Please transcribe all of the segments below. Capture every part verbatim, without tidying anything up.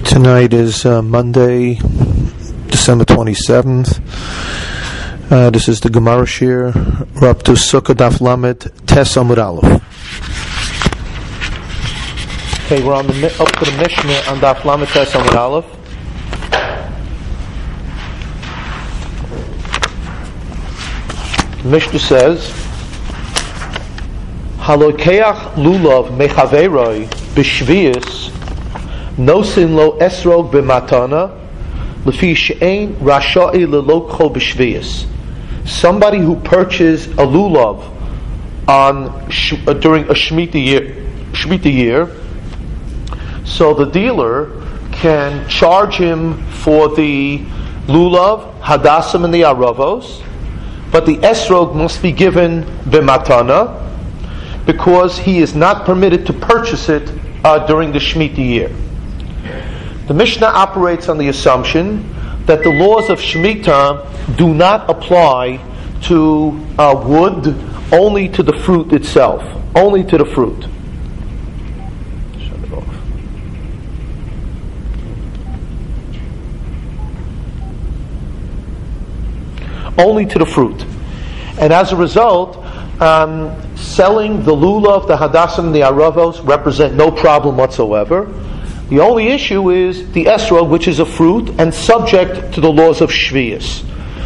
Tonight is uh, Monday, December twenty-seventh. Uh, this is the Gemara Shir. We're up to Sukkah Daf Lamed Tes Amud Aleph. Okay, we're on the up to the Mishnah on Daf Lamed Tes Amud Aleph. The Mishnah says, Halokeach lulav mechaveroi b'shvius nosin lo esrog b'matana lefi she'ein rasha'i lelokcho b'shvius. Somebody who purchased a lulav on sh- uh, during a Shemitah year, Shemitah year, so the dealer can charge him for the lulav, hadassim, and the aravos, but the esrog must be given b'matana because he is not permitted to purchase it uh, during the Shemitah year. The Mishnah operates on the assumption that the laws of Shemitah do not apply to uh, wood, only to the fruit itself, only to the fruit. Shut it off. Only to the fruit. And as a result, um, selling the lulav, the hadassim, and the aravos represent no problem whatsoever. The only issue is the esrog, which is a fruit and subject to the laws of shvius.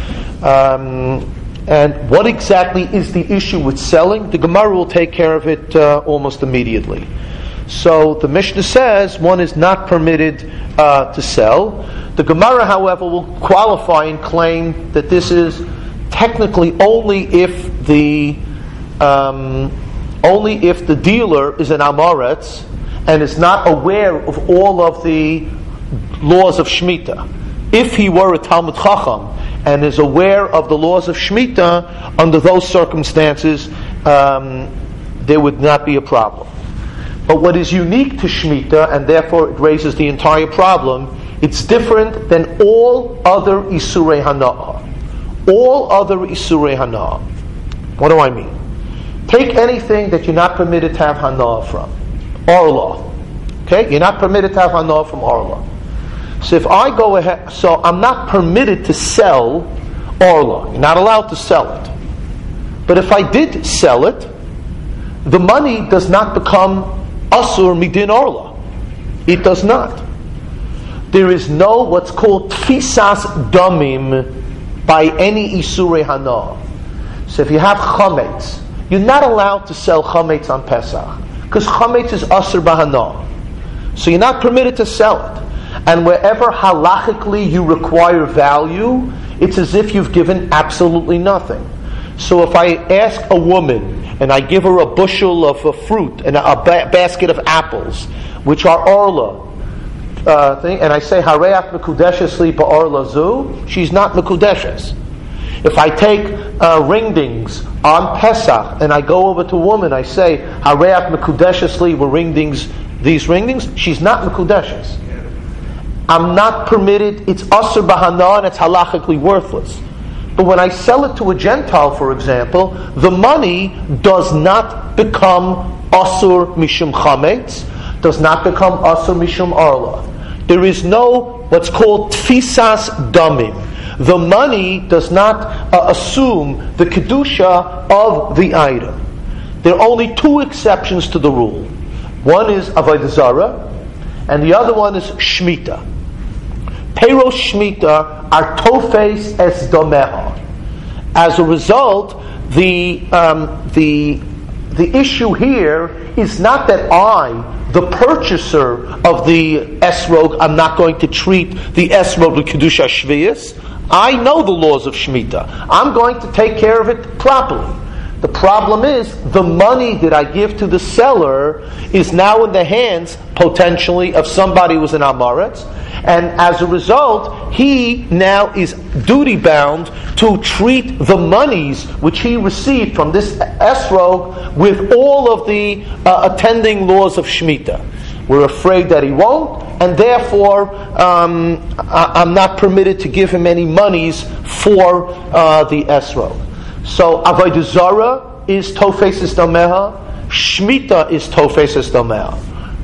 Um, and what exactly is the issue with selling? The Gemara will take care of it uh, almost immediately. So the Mishnah says one is not permitted uh, to sell. The Gemara, however, will qualify and claim that this is technically only if the um, only if the dealer is an amoretz and is not aware of all of the laws of Shemitah. If he were a Talmud Chacham and is aware of the laws of Shemitah, under those circumstances, um, there would not be a problem. But what is unique to Shemitah, and therefore it raises the entire problem, it's different than all other Isurei Hana'ah. All other Isurei Hana'ah. What do I mean? Take anything that you're not permitted to have Hana'ah from. Orla. Okay? You're not permitted to have Hana'ah from Orla. So if I go ahead, so I'm not permitted to sell Orla. You're not allowed to sell it. But if I did sell it, the money does not become Asur Midin Orla. It does not. There is no what's called Tfisas Damim by any Isurei Hana'ah. So if you have Chametz, you're not allowed to sell Chametz on Pesach, because Chametz is Asur B'Hana'ah. So you're not permitted to sell it. And wherever halachically you require value, it's as if you've given absolutely nothing. So if I ask a woman, and I give her a bushel of a fruit, and a, a ba- basket of apples, which are Orla, uh, thing, and I say, Hareach Mekudeshes Li Ba'Orla Zu, she's not Mekudeshes. If I take uh, ringdings on Pesach and I go over to a woman, I say, Hareach Mekudeshes Li, we're ringdings, these ringdings, she's not Mekudeshes. I'm not permitted, it's Asur B'Hana'ah and it's halachically worthless. But when I sell it to a Gentile, for example, the money does not become Asur Mishum Chametz, does not become Asur Mishum Arla. There is no what's called Tfisas Damim. The money does not uh, assume the Kedusha of the item. There are only two exceptions to the rule. One is Avodah Zarah, and the other one is Shemitah. Peiros Shemitah are Tofes es Domeha. As a result, the um, the the issue here is not that I, the purchaser of the esrog, I'm not going to treat the esrog with Kedusha Shvius. I know the laws of Shemitah. I'm going to take care of it properly. The problem is, the money that I give to the seller is now in the hands, potentially, of somebody who's an Amoretz, and as a result, he now is duty-bound to treat the monies which he received from this esrog with all of the uh, attending laws of Shemitah. We're afraid that he won't, and therefore um, I- I'm not permitted to give him any monies for uh, the esrog. So Avodah Zarah is Tofes es Dameha, Shemitah is Tofes es Dameha.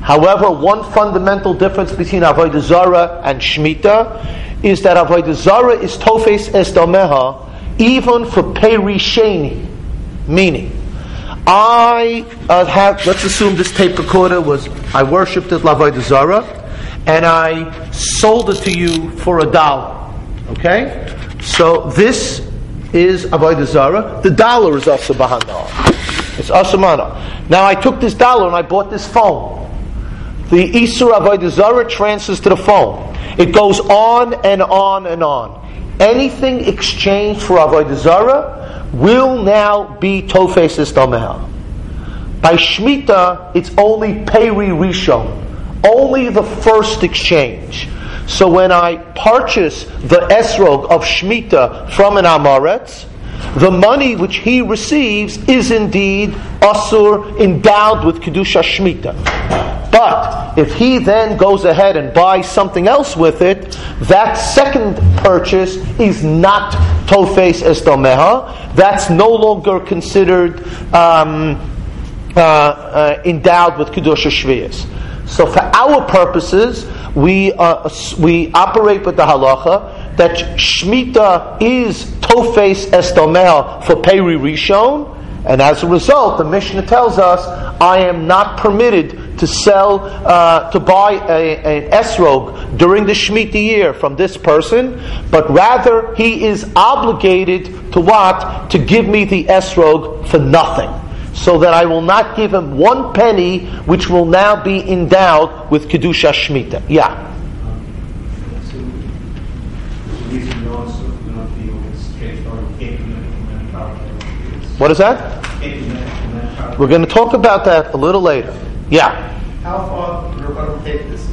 However, one fundamental difference between Avodah Zarah and Shemitah is that Avodah Zarah is Tofes Es Dameha even for Peri Sheni. Meaning, I uh, have, let's assume this tape recorder was, I worshipped at Avodah Zarah, and I sold it to you for a dollar. Okay? So this is Avodah Zarah. The dollar is Asa Bahana. It's Asa Mana. Now I took this dollar and I bought this phone. The Isur Avodah Zarah transfers to the phone. It goes on and on and on. Anything exchanged for Avodah Zarah will now be Tofes Es Dameha. By Shemitah, it's only Peri Rishon. Only the first exchange. So when I purchase the esrog of Shemitah from an Amoretz, the money which he receives is indeed Asur, endowed with Kedusha Shemitah. But if he then goes ahead and buys something else with it, that second purchase is not Tofes Es Dameha. That's no longer considered um, uh, uh, endowed with Kedusha Shviyas. So for our purposes, we uh, we operate with the halacha that Shemitah is Tofes Es Dameha for Peri Rishon, and as a result, the Mishnah tells us, I am not permitted to sell, uh, to buy a, an esrog during the Shemitah year from this person, but rather he is obligated to what? To give me the esrog for nothing. So that I will not give him one penny, which will now be endowed with Kedusha Shemitah. Yeah. What is that? We're going to talk about that a little later. Yeah. How far we're going to take this?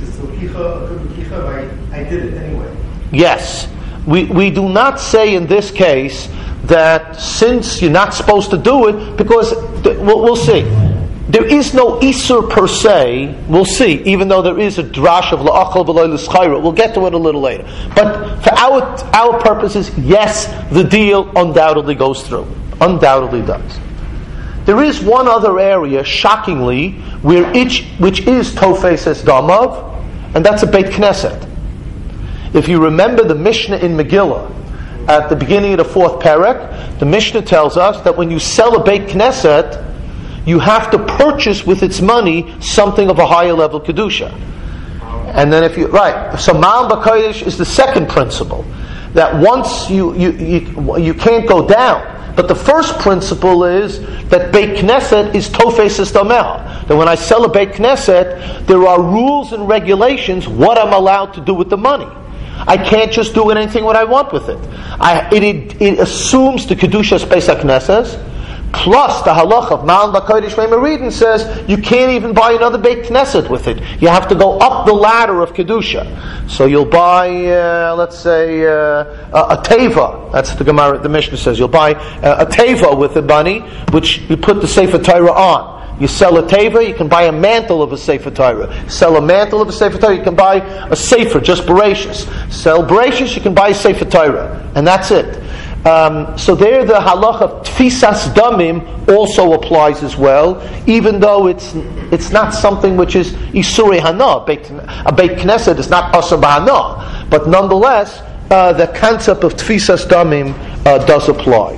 Because I did it anyway. Yes. We we do not say in this case that since you're not supposed to do it, because th- we'll, we'll see. There is no Isur per se, we'll see, even though there is a drash of La'achal V'lo L'Schaira. We'll get to it a little later. But for our our purposes, yes, the deal undoubtedly goes through. Undoubtedly does. There is one other area, shockingly, where each, which is Tofes Es Damav, and that's a Beit Knesset. If you remember the Mishnah in Megillah, at the beginning of the fourth parak, the Mishnah tells us that when you sell a Beit Knesset, you have to purchase with its money something of a higher level Kedusha. And then if you, right, so Ma'al B'Kodesh is the second principle, that once you, you, you, you can't go down. But the first principle is that Beit Knesset is Tofes Es Dameha. That when I sell a Beit Knesset, there are rules and regulations what I'm allowed to do with the money. I can't just do anything what I want with it. I, it, it, it assumes the Kedusha Beis HaKnesses, plus the halach of Ma'al B'Kodesh Me'meridin says you can't even buy another Beit Knesset with it. You have to go up the ladder of Kedusha. So you'll buy, uh, let's say, uh, a, a teva. That's the Gemara, the Mishnah says. You'll buy uh, a teva with the money, which you put the Sefer Torah on. You sell a teva, you can buy a mantle of a Sefer Torah. Sell a mantle of a Sefer Torah, you can buy a Sefer, just Bereshis. Sell Bereshis, you can buy a Sefer Torah. And that's it. Um, so there the halach of Tfisas Damim also applies as well, even though it's it's not something which is Isurei Hana. A Beit Knesset is not Asur B'Hana. But nonetheless, uh, the concept of Tfisas Damim uh, does apply.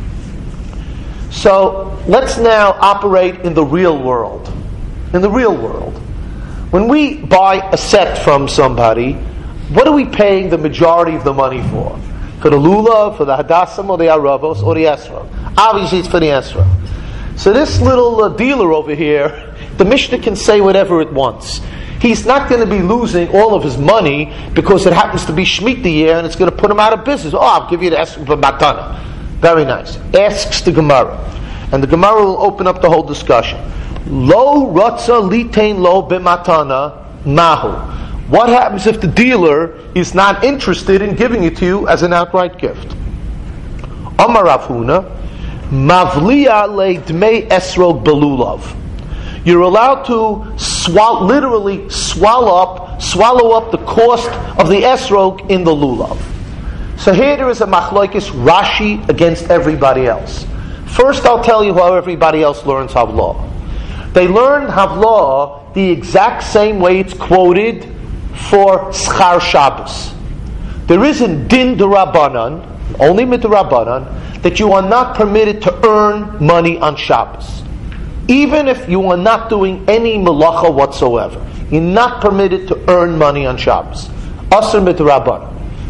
So let's now operate in the real world. In the real world. When we buy a set from somebody, what are we paying the majority of the money for? For the lulav, for the hadassah, or the aravos, or the esrog? Obviously it's for the esrog. So this little uh, dealer over here, the Mishnah can say whatever it wants. He's not going to be losing all of his money because it happens to be Shemitah year and it's going to put him out of business. Oh, I'll give you the esrog for matana. Very nice. Asks the Gemara. And the Gemara will open up the whole discussion. Lo ratza litain lo b'matana mahu. What happens if the dealer is not interested in giving it to you as an outright gift? Amar Rav Huna, mavliya le'dmei esrog belulav. You're allowed to swallow, literally swallow up, swallow up the cost of the esrog in the lulav. So here there is a machlokes Rashi against everybody else. First, I'll tell you how everybody else learns Havlah. They learn Havlah law the exact same way it's quoted for Schar Shabbos. There is a din d'Rabbanan, only midrabanan, that you are not permitted to earn money on Shabbos. Even if you are not doing any melacha whatsoever, you're not permitted to earn money on Shabbos. Asr midrabanan.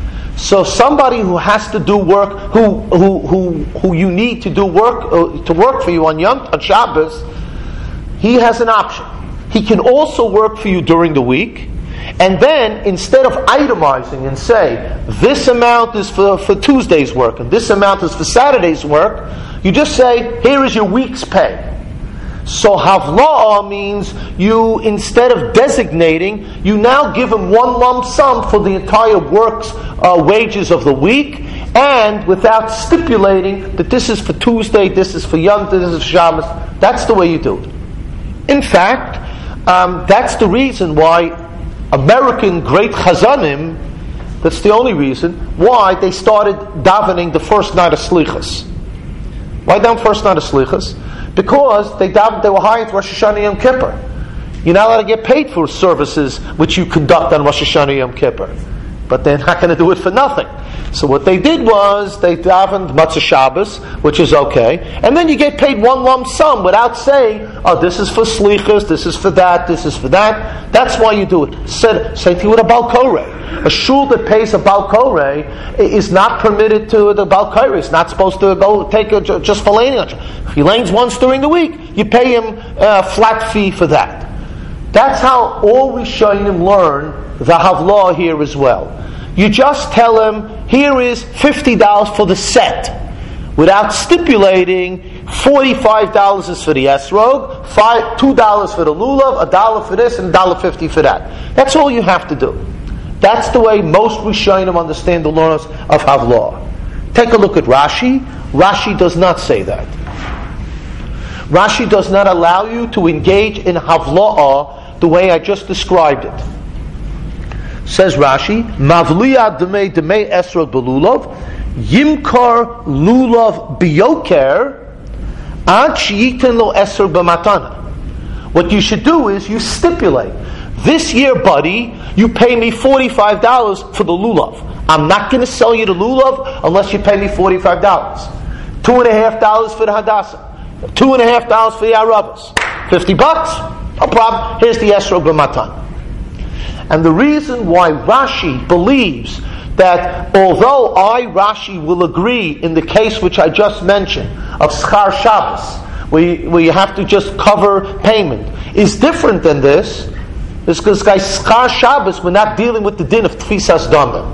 So somebody who has to do work, who who who who you need to do work uh, to work for you on Yom on Shabbos, he has an option. He can also work for you during the week, and then instead of itemizing and say this amount is for, for Tuesday's work and this amount is for Saturday's work, you just say here is your week's pay. So havla'ah means you, instead of designating, you now give him one lump sum for the entire work's uh, wages of the week, and without stipulating that this is for Tuesday, this is for Yom, this is for Shabbos. That's the way you do it. In fact, um, that's the reason why American great chazanim, that's the only reason why they started davening the first night of Slichas. Why down first night of Slichas? Because they davened, they were hired to Rosh Hashanah Yom Kippur. You're not allowed to get paid for services which you conduct on Rosh Hashanah Yom Kippur. But they're not going to do it for nothing. So what they did was, they davened Matzah Shabbos, which is okay, and then you get paid one lump sum without saying, oh, this is for Slichas, this is for that, this is for that. That's why you do it. Said, same thing with a Baal Koreh. A shul that pays a Baal Koreh is not permitted to, the Baal Koreh is not supposed to go take a, just for laning. If he lanes once during the week, you pay him a flat fee for that. That's how all Rishonim learn the Havlah here as well. You just tell him, here is fifty dollars for the set, without stipulating forty-five dollars is for the esrog, five, two dollars for the lulav, a dollar for this, and a dollar fifty for that. That's all you have to do. That's the way most Rishonim understand the laws of Havlah. Take a look at Rashi. Rashi does not say that. Rashi does not allow you to engage in Havlah the way I just described it. Says Rashi, Mavliya Demei Demei Esrog Belulav, Yimkar Lulav Biyoker, Ad Shiyitin Lo Esrog B'Matana. What you should do is you stipulate, this year, buddy, you pay me forty-five dollars for the lulav. I'm not going to sell you the lulav unless you pay me forty-five dollars. Two and a half dollars for the hadassah. Two and a half dollars for the arabas. Fifty bucks? No problem. Here's the esrog b'matan. And the reason why Rashi believes that although I, Rashi, will agree in the case which I just mentioned of Schar Shabbos, where you, where you have to just cover payment, is different than this, is because by Schar Shabbos we're not dealing with the din of Tfisas Damim.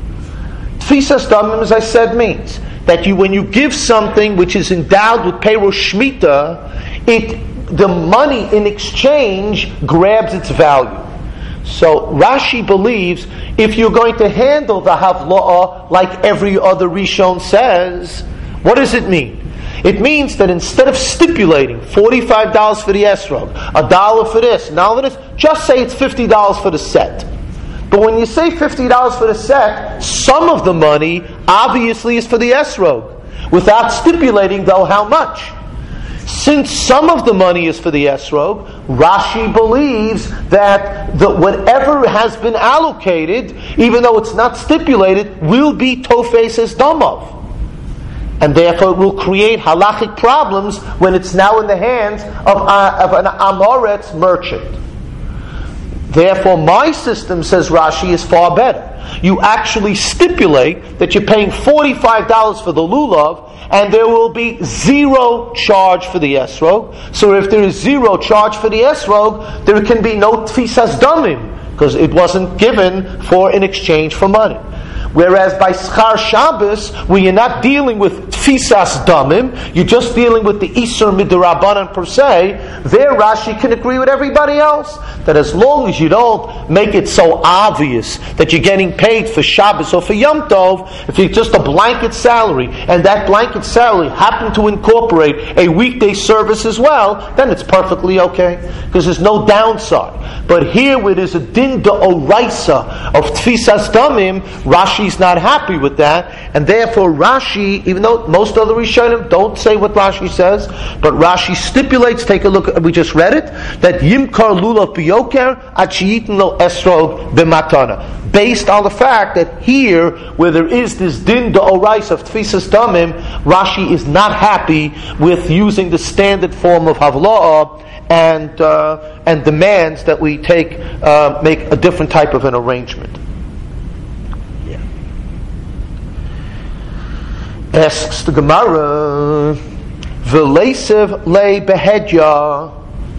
Tfisas Damim, as I said, means that you, when you give something which is endowed with Perush Shemitah, it the money in exchange grabs its value. So Rashi believes if you're going to handle the Havla'ah like every other Rishon says, what does it mean? It means that instead of stipulating forty-five dollars for the esrog, a dollar for this, a dollar for this, just say it's fifty dollars for the set. But when you say fifty dollars for the set, some of the money obviously is for the esrog, without stipulating though how much. Since some of the money is for the esrog, Rashi believes that the, whatever has been allocated, even though it's not stipulated, will be tofes damav. And therefore it will create halachic problems when it's now in the hands of, uh, of an Amoretz merchant. Therefore my system, says Rashi, is far better. You actually stipulate that you're paying forty-five dollars for the lulav, and there will be zero charge for the esrog. So if there is zero charge for the esrog, there can be no tfisas damim, because it wasn't given for in exchange for money. Whereas by Schar Shabbos, where you're not dealing with Tfisas Damim, you're just dealing with the Isur Midrabanan per se, there Rashi can agree with everybody else that as long as you don't make it so obvious that you're getting paid for Shabbos or for Yom Tov, if it's just a blanket salary, and that blanket salary happened to incorporate a weekday service as well, then it's perfectly okay, because there's no downside. But here where there's a din de oraisa of Tfisas Damim, Rashi Rashi's not happy with that, and therefore Rashi, even though most other Rishonim don't say what Rashi says, but Rashi stipulates, take a look, we just read it, that Yimkar Lulav Biyoker Achiyitin Lo Esrog B'matana. Based on the fact that here, where there is this din d'orais of Tfisas Damim, Rashi is not happy with using the standard form of Havla'ah and uh, and demands that we take uh, make a different type of an arrangement. Yeah. Asks the Gemara, V'leisev le behedya.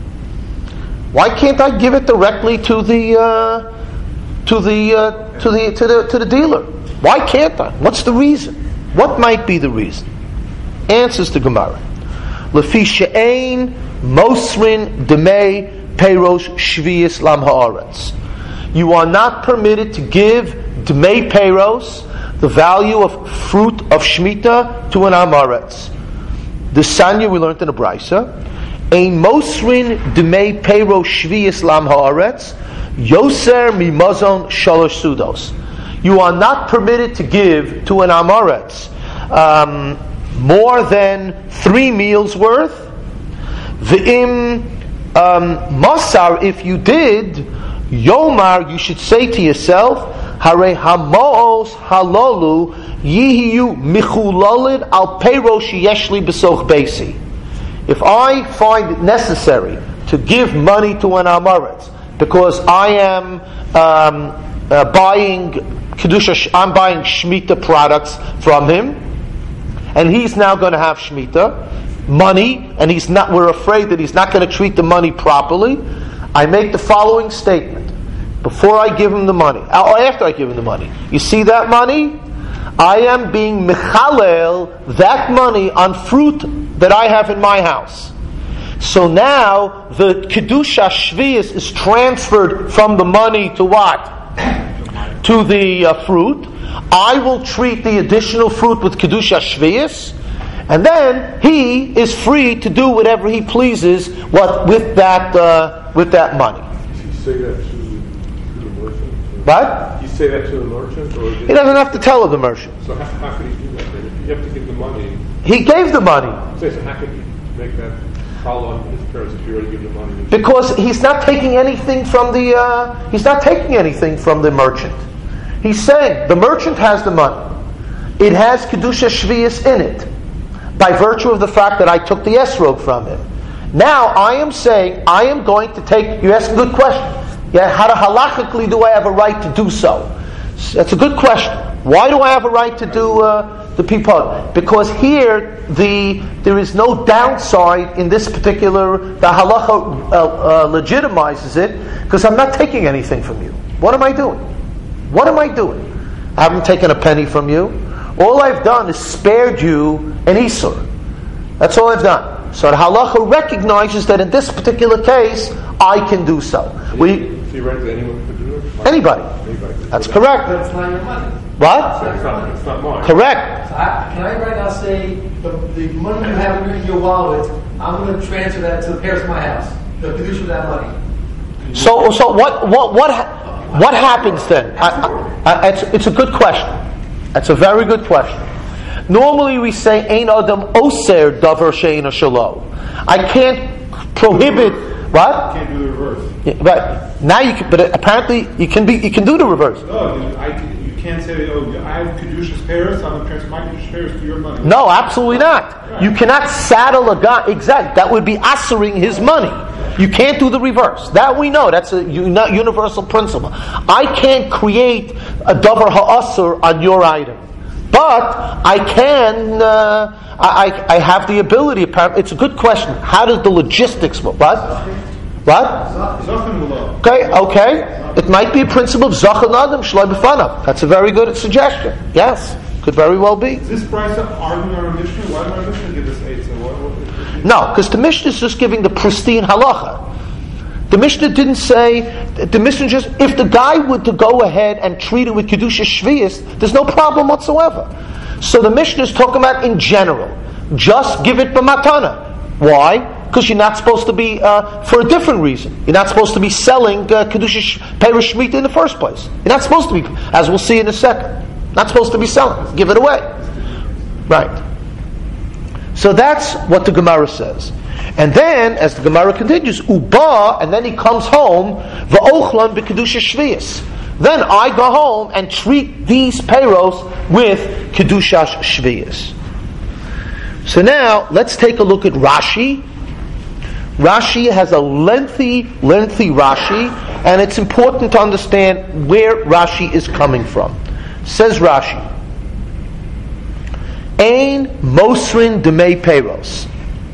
Why can't I give it directly to the uh, to the uh, to the to the to the dealer? Why can't I? What's the reason? What might be the reason? Answers the Gemara. Lefi she'ein mosrin demei peiros shvius lam haaretz. You are not permitted to give demei peiros, the value of fruit of shmita, to an amaretz. The Sanya we learned in the Brisa. Ein mosrin demei peiros shvius lam haaretz yoser mimazon shalosh sudos. You are not permitted to give to an amaretz um, more than three meals worth. V'im um, masar, if you did, yomar, you should say to yourself, hare hamos halolu yihiyu michulalid al peiro sheyeshli besoch beisi. If I find it necessary to give money to an amaretz because I am um, uh, buying kedusha, I'm buying shmita products from him, and he's now going to have shmita money, and he's not. We're afraid that he's not going to treat the money properly. I make the following statement before I give him the money, or after I give him the money. You see that money? I am being mechalel that money on fruit that I have in my house. So now the kedusha shvius is transferred from the money to what? To the uh, fruit. I will treat the additional fruit with kedusha shvius, and then he is free to do whatever he pleases what with that uh, with that money. You say that to the merchant? What? You say that to the merchant, or He doesn't have to tell the merchant. So how, how could he do that? Then? If you have to give the money, He gave the money. so how could he make that follow on his parents if you already give the money? Because he's not taking anything from the uh, he's not taking anything from the merchant. He's saying the merchant has the money. It has kedusha shvius in it, by virtue of the fact that I took the esrog from him. Now I am saying I am going to take. You ask a good question. Yeah, how do, halachically do I have a right to do so? That's a good question. Why do I have a right to do uh, the people? Because here the there is no downside in this particular. The halacha uh, uh, legitimizes it because I'm not taking anything from you. What am I doing? What am I doing? I haven't taken a penny from you. All I've done is spared you an isur. That's all I've done. So the halacha recognizes that in this particular case, I can do so. We, so you reckon anyone could do it? Anybody. Anybody could That's do correct. But it's not your money. What? It. It's not, it's not mine. Correct. So I, can I right now say the, the money you have in your wallet, I'm going to transfer that to the parents of my house. The kedusha of that money. So, so what, what, what, ha- what happens then? I, I, I, it's, it's a good question. That's a very good question. Normally we say, Ein Adam Oser Davar She'eino Shelo. I can't prohibit, what? You can't do the reverse. Yeah, but now you can, but apparently you can be, you can do the reverse. No, you, I, you can't say, oh, I have Kedushas Paris, I'm going to transfer my Kedushas Paris to your money. No, absolutely not. You cannot saddle a guy, exact, that would be assering his money. You can't do the reverse. That we know. That's a universal principle. I can't create a davar ha'asur on your item. But I can, uh, I, I have the ability, it's a good question. How does the logistics work? What? What? Okay, okay. It might be a principle of Zachan Adam Shloi B'fanav. That's a very good suggestion. Yes, could very well be. Is this price of arguing our Mishnah? Why did our Mishnah give us eight? So what, what, no, because the Mishnah is just giving the pristine halacha. The Mishnah didn't say, the Mishnah just, if the guy were to go ahead and treat it with Kedusha Shvius, there's no problem whatsoever. So the Mishnah is talking about in general. Just give it b'matana. Why? Because you're not supposed to be, uh, for a different reason. You're not supposed to be selling uh, Kedusha Perush Shmita in the first place. You're not supposed to be, as we'll see in a second. Not supposed to be selling. Give it away. Right. So that's what the Gemara says. And then, as the Gemara continues, Uba, and then he comes home, v'ochlan b'kedusha shviyas. Then I go home and treat these peiros with kedusha shviyas. So now, let's take a look at Rashi. Rashi has a lengthy, lengthy Rashi, and it's important to understand where Rashi is coming from. Says Rashi, Ein Mosrin Demei Peiros.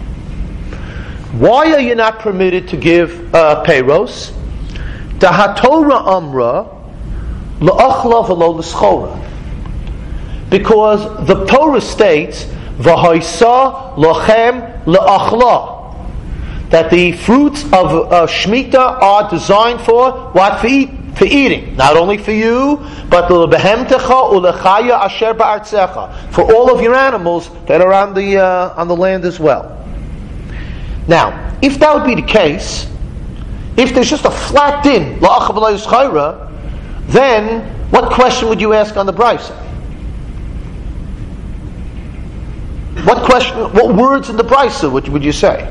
Why are you not permitted to give uh, Peiros? Dahatorah Amra La'achla V'lo L'schora. Because the Torah states, V'haisa Lochem La'achla, that the fruits of uh, Shemitah are designed for what? For, eat, for eating. Not only for you, but for all of your animals that are on the uh, on the land as well. Now, if that would be the case, if there's just a flat din, then what question would you ask on the brisa? What question? What words in the brisa would would you say?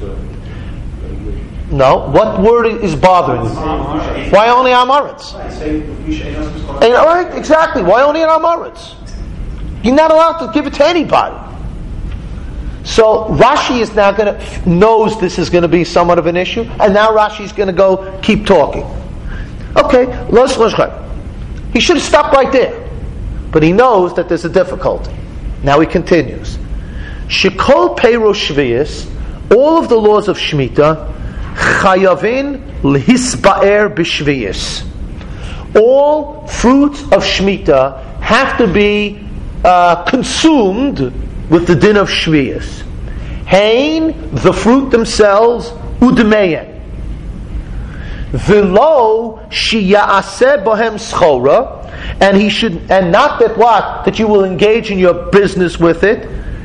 No. What word is bothering you? Why only Amaretz? Right, exactly. Why only an Amaretz? You're not allowed to give it to anybody. So Rashi is now going to knows this is going to be somewhat of an issue, and now Rashi is going to go keep talking. Okay, he should have stopped right there, but he knows that there's a difficulty. Now he continues. Shekol Peiro Shviyas, all of the laws of Shemitah, Chayavin L'hisba'er B'Shviyas. All fruits of Shemitah have to be uh, consumed with the din of Shviyas. Hein, the fruit themselves, Udemeyen. V'lo shiya'aseh bohem schora, and he should, and not that what? That you will engage in your business with it,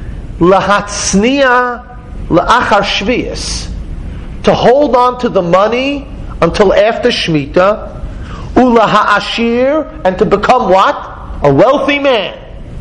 Lahatzniya la'achar Shviyas. To hold on to the money until after Shemitah, ula ha'ashir, and to become what? A wealthy man.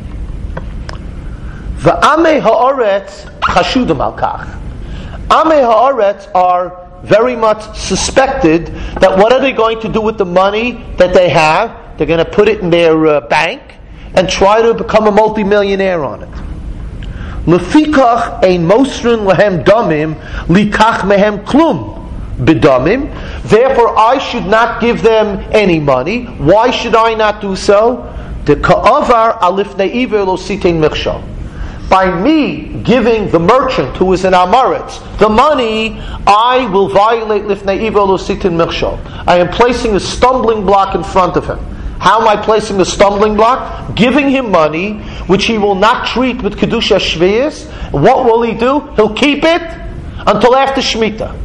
V'amei ha'aretz chashudim al kach. Amei ha'aretz are very much suspected that what are they going to do with the money that they have? They're going to put it in their uh, bank and try to become a multimillionaire on it. Lefikach ein mosrin lehem damim likach mehem klum b'damim. Therefore, I should not give them any money. Why should I not do so? The ka'avar alifnei iver lo sitein michshal. By me giving the merchant who is an Amaretz the money, I will violate lifnei iver lo sitein michshal. I am placing a stumbling block in front of him. How am I placing the stumbling block? Giving him money, which he will not treat with Kedusha Shviyas. What will he do? He'll keep it until after Shemitah.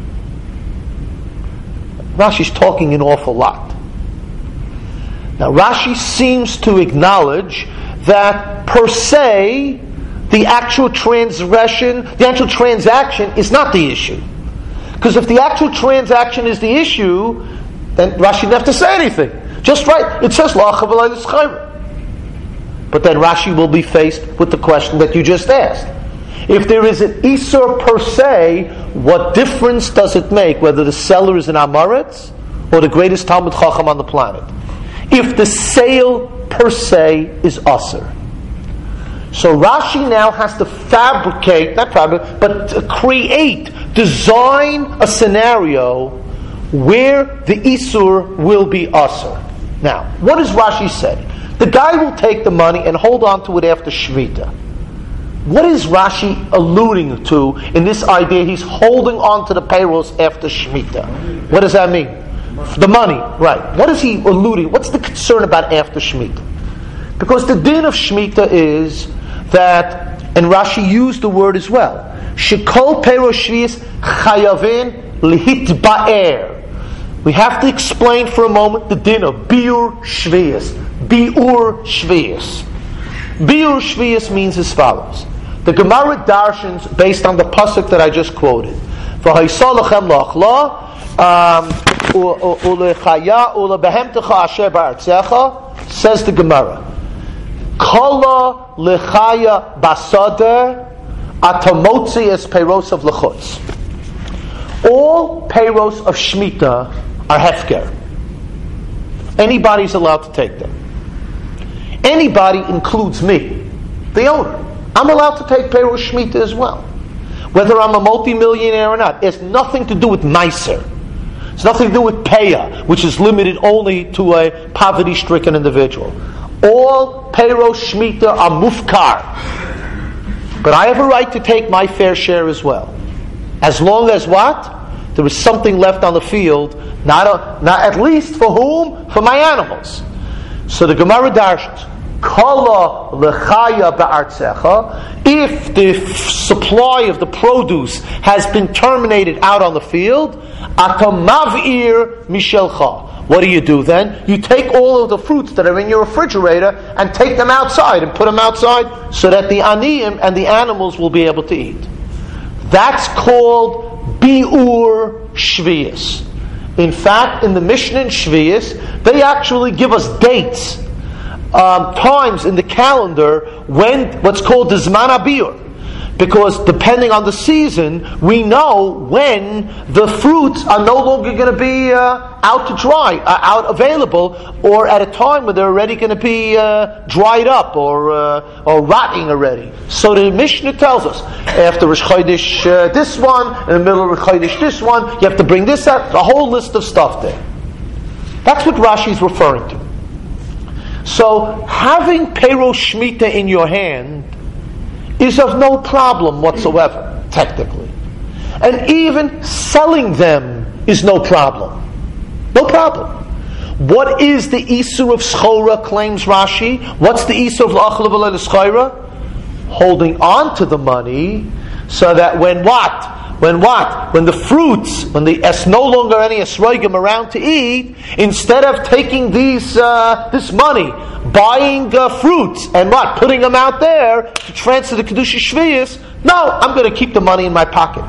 Rashi's talking an awful lot. Now Rashi seems to acknowledge that per se, the actual transgression, the actual transaction is not the issue. Because if the actual transaction is the issue, then Rashi didn't have to say anything. Just right. It says la'achav v'lo l'schayra. But then Rashi will be faced with the question that you just asked. If there is an isur per se, what difference does it make whether the seller is an Amaretz or the greatest Talmud Chacham on the planet? If the sale per se is asur. So Rashi now has to fabricate, not fabricate, but to create, design a scenario where the isur will be asur. Now, what does Rashi say? The guy will take the money and hold on to it after Shemitah. What is Rashi alluding to in this idea? He's holding on to the payrolls after Shemitah. What does that mean? The money, right. What is he alluding? What's the concern about after Shemitah? Because the din of Shemitah is that, and Rashi used the word as well, Shekol Peiros Shviyas Chayavin Lihitba'er. We have to explain for a moment the din of Biur Shviyas. Biur Shviyas. Biur Shviyas means as follows. The Gemara darshans, based on the pasuk that I just quoted, V'haisa lachem la'achla u'lechaya u'lebehemtecha asher ba'artzecha, says the Gemara. Kala lechaya basada atamotzi es peiros of lechutz. All peiros of Shemitah are hefker. Anybody's allowed to take them. Anybody includes me, the owner. I'm allowed to take peiros Shemitah as well. Whether I'm a multi-millionaire or not. It has nothing to do with Meiser. It's nothing to do with Peah, which is limited only to a poverty-stricken individual. All peiros Shemitah are mufkar. But I have a right to take my fair share as well. As long as what? There is something left on the field, not, a, not at least for whom? For my animals. So the Gemara darshans, Kala lechaya ba'artzecha. If the f- supply of the produce has been terminated out on the field, atamavir mishelcha. What do you do then? You take all of the fruits that are in your refrigerator and take them outside and put them outside so that the aniyim and the animals will be able to eat. That's called biur shvius. In fact, in the Mishnah and Shvius, they actually give us dates, um, times in the calendar when what's called the Zman HaBiur. Because depending on the season, we know when the fruits are no longer going to be uh, out to dry, uh, out available, or at a time when they're already going to be uh, dried up or uh, or rotting already. So the Mishnah tells us, after Rosh Chodesh uh, this one, in the middle of Rosh Chodesh this one, you have to bring this out, a whole list of stuff there. That's what Rashi is referring to. So having peiros Shemitah in your hand is of no problem whatsoever, technically. And even selling them is no problem. No problem. What is the Isur of Schora, claims Rashi? What's the Isur of L'achal v'lo l'schora? Holding on to the money so that when what? When what? When the fruits, when the es no longer any esroigim around to eat, instead of taking these uh, this money, buying uh, fruits and what? Putting them out there to transfer the Kedusha Shvius, no, I'm going to keep the money in my pocket.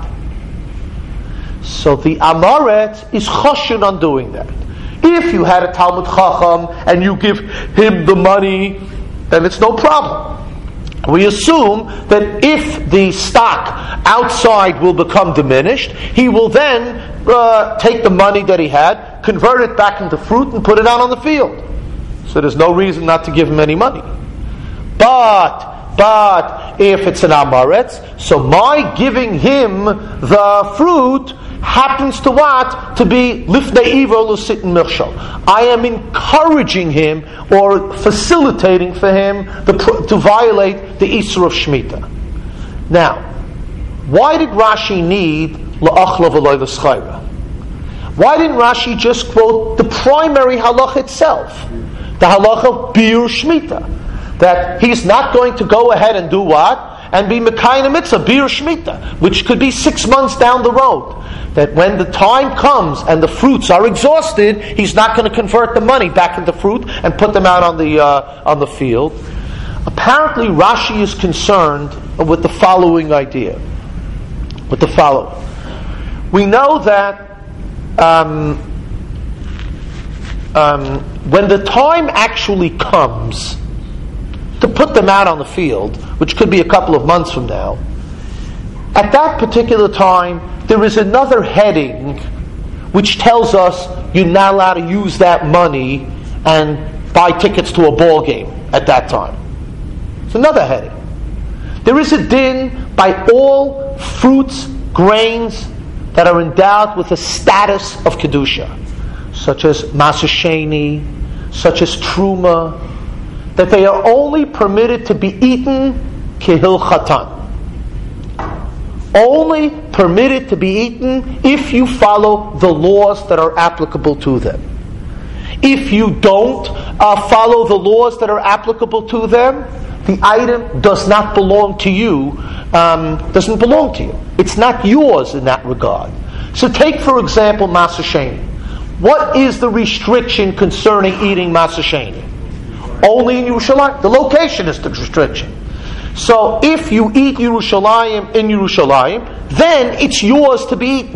So the Amoret is choshen on doing that. If you had a Talmud Chacham and you give him the money, then it's no problem. We assume that if the stock outside will become diminished, he will then uh, take the money that he had, convert it back into fruit, and put it out on the field. So there's no reason not to give him any money. But, but, if it's an Amaretz, so my giving him the fruit happens to what? To be lifnei iver lusit mirshal. I am encouraging him or facilitating for him the, to violate the Isur of Shemitah. Now, why did Rashi need la'achla v'lo l'schayra? Why didn't Rashi just quote the primary halach itself? The halach of biur Shemitah. That he's not going to go ahead and do what? And be mekayim mitzvah, biur Shemitah, which could be six months down the road. That when the time comes and the fruits are exhausted, he's not going to convert the money back into fruit and put them out on the uh, on the field. Apparently, Rashi is concerned with the following idea. With the following, we know that um, um, when the time actually comes to put them out on the field, which could be a couple of months from now, at that particular time, there is another heading which tells us you're not allowed to use that money and buy tickets to a ball game at that time. It's another heading. There is a din by all fruits, grains that are endowed with a status of Kedusha, such as Maser Sheni, such as Truma, that they are only permitted to be eaten kehilchatan. Only permitted to be eaten if you follow the laws that are applicable to them. If you don't uh, follow the laws that are applicable to them, the item does not belong to you, um, doesn't belong to you. It's not yours in that regard. So take, for example, Maser Sheni. What is the restriction concerning eating Maser Sheni? Only in Yerushalayim. The location is the restriction. So if you eat Yerushalayim in Yerushalayim, then it's yours to be eaten.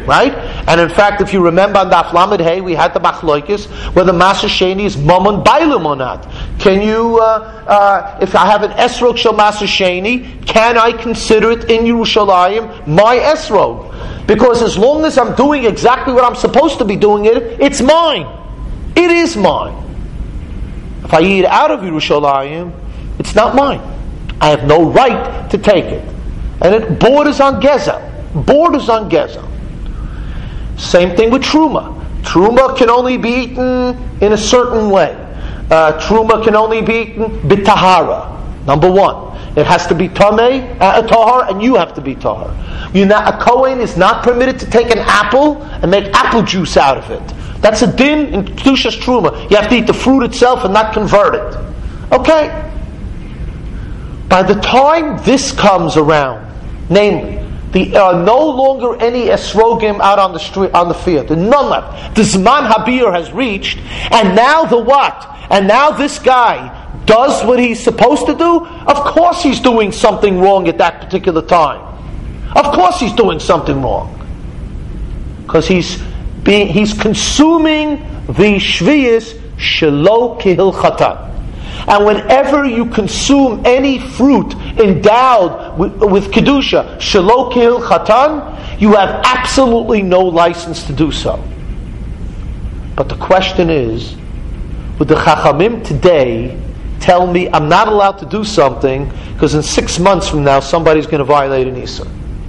right? And in fact, if you remember on Daf Lamed Hey, we had the Machloikis, whether Maser Sheni is Mammon Bailum or not. Can you, uh, uh, if I have an Esrog Shel Maser Sheni, can I consider it in Yerushalayim my Esrog? Because as long as I'm doing exactly what I'm supposed to be doing it, it's mine. It is mine. If I eat out of Yerushalayim, it's not mine. I have no right to take it. And it borders on Gezel. Borders on Gezel. Same thing with Truma. Truma can only be eaten in a certain way. Uh, Truma can only be eaten b'tahara. Number one. It has to be tamei, uh, a tahar, and you have to be tahar. You're not, a kohen is not permitted to take an apple and make apple juice out of it. That's a din in Kedushas Truma. You have to eat the fruit itself and not convert it. Okay. By the time this comes around, namely, there are no longer any esrogim out on the street, on the field. There's none left. The Zman Habir has reached, and now the what? And now this guy does what he's supposed to do? Of course he's doing something wrong at that particular time. Of course he's doing something wrong. Because he's being, he's consuming the shviyas shelo kihilchatan. And whenever you consume any fruit endowed with, with kedusha shelo kihilchatan, you have absolutely no license to do so. But the question is, would the Chachamim today tell me I'm not allowed to do something because in six months from now somebody's going to violate an Isur?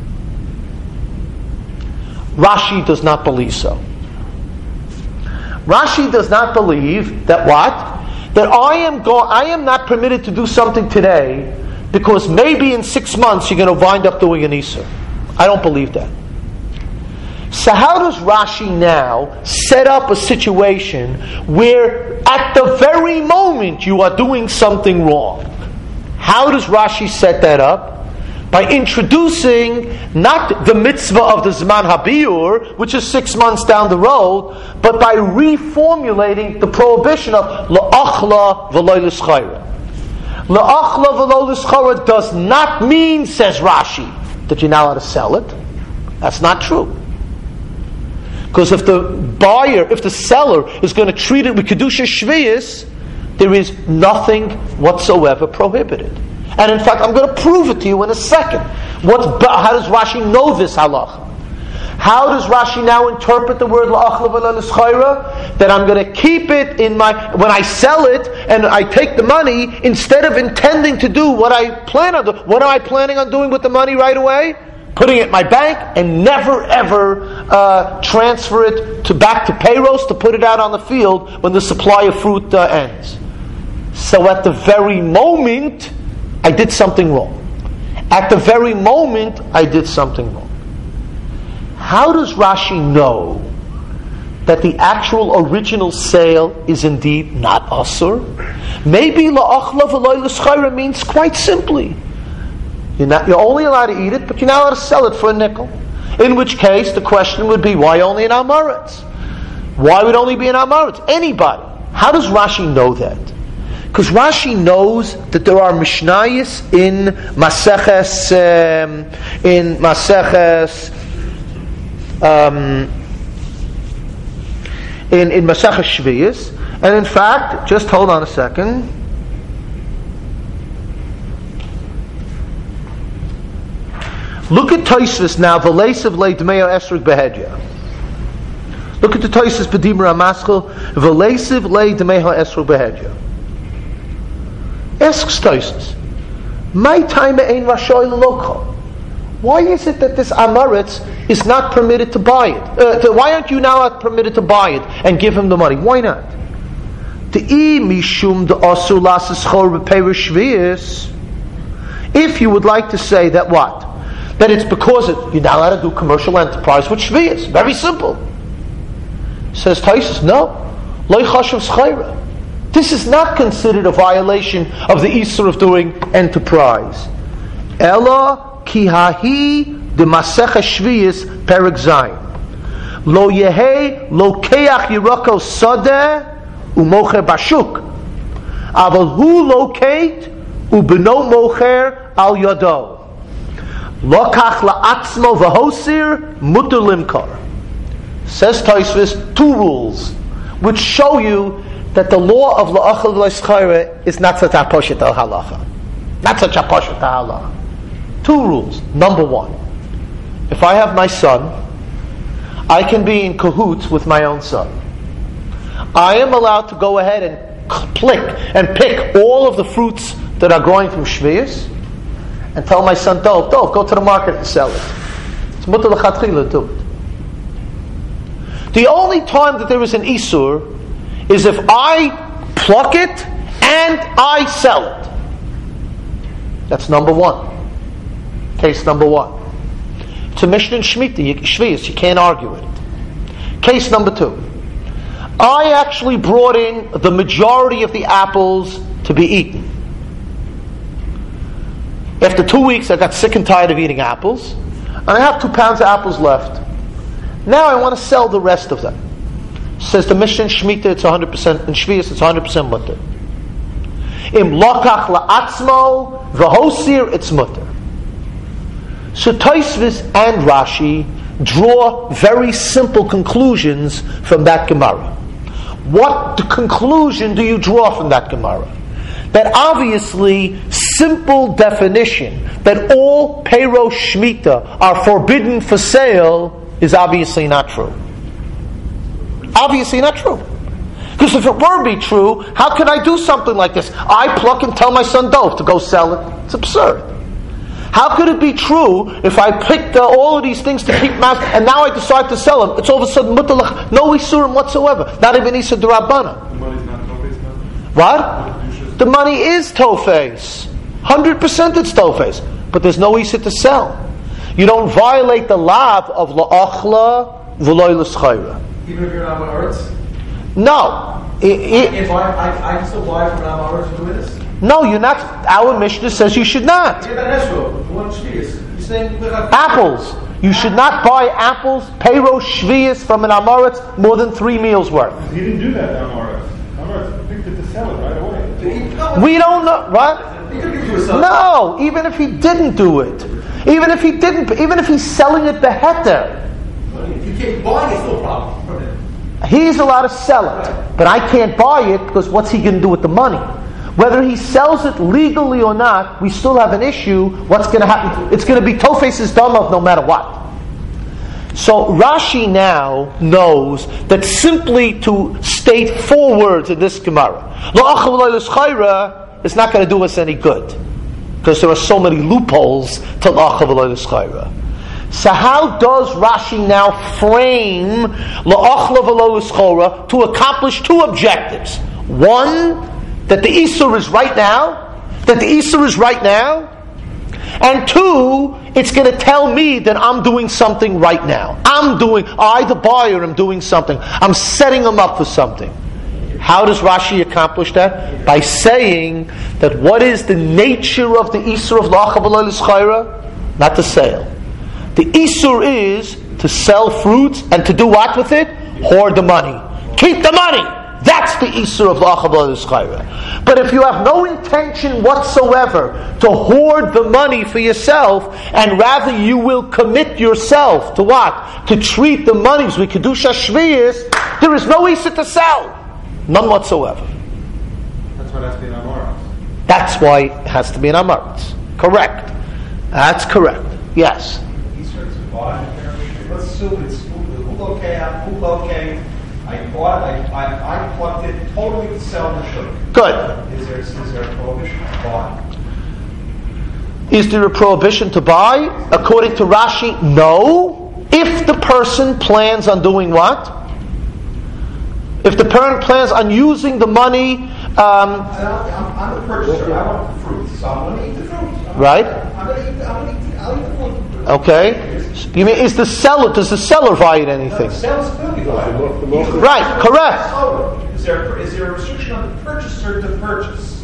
Rashi does not believe so. Rashi does not believe that what? That I am go- I am not permitted to do something today because maybe in six months you're going to wind up doing an Isur. I don't believe that. So how does Rashi now set up a situation where at the very moment you are doing something wrong? How does Rashi set that up? By introducing not the mitzvah of the Zman Habiur, which is six months down the road, but by reformulating the prohibition of la'achla v'lo l'schayra. La'achla v'lo l'schayra does not mean, says Rashi, that you're not allowed to sell it. That's not true. Because if the buyer, if the seller is going to treat it with Kedusha Shviyas, there is nothing whatsoever prohibited. And in fact, I'm going to prove it to you in a second. What's, how does Rashi know this halacha? How does Rashi now interpret the word la'achla v'lo l'schayra? That I'm going to keep it in my, when I sell it and I take the money, instead of intending to do what I plan on doing, what am I planning on doing with the money right away? Putting it in my bank and never ever uh, transfer it to back to payros to put it out on the field when the supply of fruit uh, ends. So at the very moment, I did something wrong. At the very moment, I did something wrong. How does Rashi know that the actual original sale is indeed not asur? Maybe la'achla v'lo l'schayra means quite simply, You're, not, you're only allowed to eat it, but you're not allowed to sell it for a nickel. In which case, the question would be, why only in Amaretz? Why would it only be in Amaretz? Anybody. How does Rashi know that? Because Rashi knows that there are Mishnayos in Maseches, um, in Maseches, um, in, in Maseches Shviyas. And in fact, just hold on a second. Look at Tosfos now. V'leisav le'dmeya esrog behedya. Look at the Tosfos b'dimra amaschel. V'leisav le'dmeya esrog behedya. Asks Tosfos, my time ein rashoy l'lokcha. Why is it that this amaretz is not permitted to buy it? Uh, to, why aren't you now not permitted to buy it and give him the money? Why not? Te'i mishum de'asur lasas chor b'peirush shviyas. If you would like to say that what? That it's because it, you're not allowed to do commercial enterprise with shviyas. Very simple. Says Tosfos, no. Lo chashav schayra. This is not considered a violation of the Isur of doing enterprise. Ela ki hahi de Masechah Shviyas Perek Zayin. Lo yehe lo keach yirako sadeh umocher bashuk. Aval hu locate ubeno mocher al yado. Lokach la'atzmo v'hosir muter limkar. Says Tosfos, two rules, which show you that the law of la'achal v'la'schayra is not such a poshet al halacha. Not such a poshet al halacha. Two rules. Number one, if I have my son, I can be in cahoots with my own son. I am allowed to go ahead and click and pick all of the fruits that are growing from Shvius and tell my son, Dov, Dov, go to the market and sell it. It's mutar l'chatchila to do it. The only time that there is an isur is if I pluck it and I sell it. That's number one. Case number one. It's a Mishnah in Shemitah, Shvius, you can't argue it. Case number two. I actually brought in the majority of the apples to be eaten. After two weeks, I got sick and tired of eating apples, and I have two pounds of apples left. Now I want to sell the rest of them. Says the Mishnah in Shemitah, it's one hundred percent, in Shvius, it's one hundred percent mutter. Im lokach la'atzmo v'hosir, it's mutter. So Tosfos and Rashi draw very simple conclusions from that Gemara. What conclusion do you draw from that Gemara? That obviously simple definition that all Peiros Shemitah are forbidden for sale is obviously not true. Obviously not true. Because if it were be true, how could I do something like this? I pluck and tell my son Dov to go sell it. It's absurd. How could it be true if I picked uh, all of these things to keep mouth and now I decide to sell them? It's all of a sudden mutalach, no isurim whatsoever. Not even isur d'Rabbana. The money's not tofes now? What? The money is tofes. one hundred percent it's tofes. But there's no isur to sell. You don't violate the lav of la'achla v'loy l'schayra. Even if you're not Amoritz? No. It, it, I, can buy, I, I can still buy from an Amoritz doing this? no, you're not. Our Mishnah says you should not. Yeah, that is true. One Shvius. You're saying Apples. You should not buy apples, Peiros Shvius from an Amoritz more than three meals worth. He didn't do that, Amoritz. Amoritz picked it to sell it right away. We don't know, what? He could give you a No, even if he didn't do it. Even if he didn't, even if he's selling it beheter. If you can't buy it, it's no problem from him. He's allowed to sell it. But I can't buy it because what's he going to do with the money? Whether he sells it legally or not, we still have an issue. What's going to happen? It's going to be Tofes' Damov no matter what. So Rashi now knows that simply to state four words in this Gemara, La'achal v'lo l'schayra, is not going to do us any good. Because there are so many loopholes to La'achal v'lo l'schayra. So how does Rashi now frame La'achal v'lo l'schayra to accomplish two objectives? One, that the Isur is right now, that the Isur is right now, and two, it's going to tell me that I'm doing something right now. I'm doing, I the buyer am doing something. I'm setting them up for something. How does Rashi accomplish that? By saying that what is the nature of the Isur of La'achal v'lo l'schayra? Not the sale. The Isur is to sell fruits and to do what with it? Hoard the money. Keep the money! That's the Isur of La'achal v'lo l'schayra. But if you have no intention whatsoever to hoard the money for yourself, and rather you will commit yourself to what? To treat the money as we kedusha shviyis, there is no Isur to sell. None whatsoever. That's what has to be an Amoritz. That's why it has to be an Amoritz. Correct. That's correct. Yes. Let's assume it's okay, okay. I bought, I, I, I plucked it totally to sell the sugar. Good. Is there, is there a prohibition to buy? Is there a prohibition to buy? According to Rashi, no. If the person plans on doing what? If the parent plans on using the money, um, I'm, I'm the purchaser. I want the fruit, so I'm going to eat the fruit. Right. I'm going to eat. I'm going to eat. I'll eat the fruit. Okay. You mean is the seller? Does the seller violate anything? No, the seller's clearly violated. Right. Correct. Is there is there a restriction on the purchaser to purchase?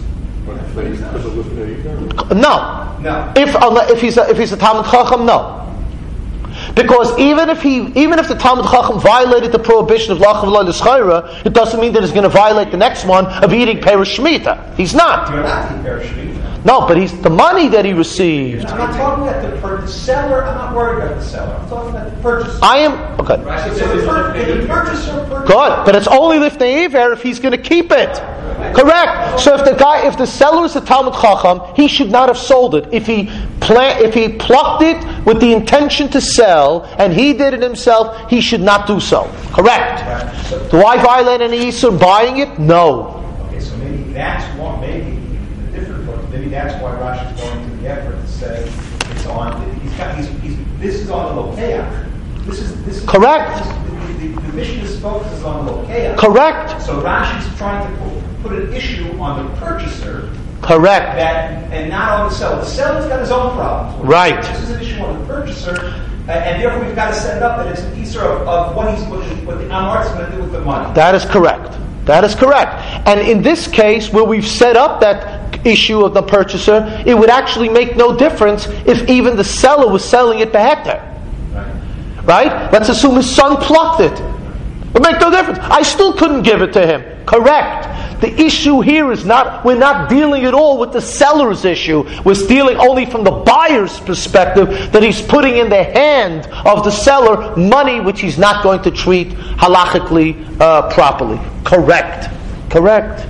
No. No. If if he's a, if he's a Talmud Chacham, no. Because even if he, even if the Talmud Chacham violated the prohibition of La'achal v'lo l'schayra, it doesn't mean that he's going to violate the next one of eating Peiros Shemitah. He's not. You're not eating Peiros Shemitah. No, but he's the money that he received. I'm not talking about the, per- the seller. I'm not worried about the seller. I'm talking about the purchaser. I am okay. So the, per- the purchaser purchases. Good, but it's only lifnei iver if he's going to keep it. Correct. So if the guy, if the seller is a Talmud Chacham, he should not have sold it. If he plant, if he plucked it with the intention to sell, and he did it himself, he should not do so. Correct. Do I violate any issur buying it? No. Okay, so maybe that's one. Maybe the different part. Maybe that's why Rashi is going to the effort to say it's on. He's got. He's. he's this is on the lokeach. This is. This is correct. This, the, the, the Mishnah's focus is on the lokeach. Correct. So Rashi's trying to put, put an issue on the purchaser. Correct. That and not on the seller. The seller's got his own problems. Right. This is an issue on the purchaser, uh, and therefore we've got to set it up that it's an issue of, of what he's what, what the Amar's going to do with the money. That is correct. That is correct. And in this case, where we've set up that issue of the purchaser, it would actually make no difference if even the seller was selling it per hectare. Right. Right? Let's assume his son plucked it. It would make no difference. I still couldn't give it to him. Correct. The issue here is not, we're not dealing at all with the seller's issue. We're dealing only from the buyer's perspective, that he's putting in the hand of the seller money which he's not going to treat halachically uh, properly. Correct. Correct.